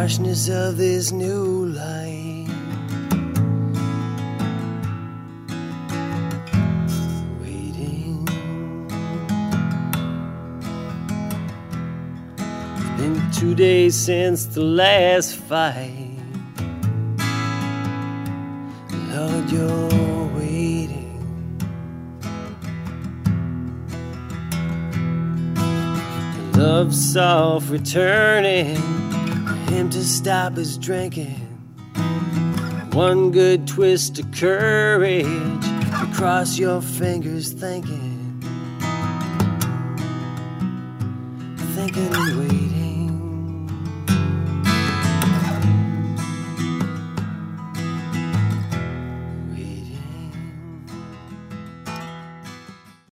harshness of this new life. Waiting. It's been 2 days since the last fight. Lord, you're waiting. Love soft returning, for him to stop his drinking. One good twist of courage, you cross your fingers thinking and waiting.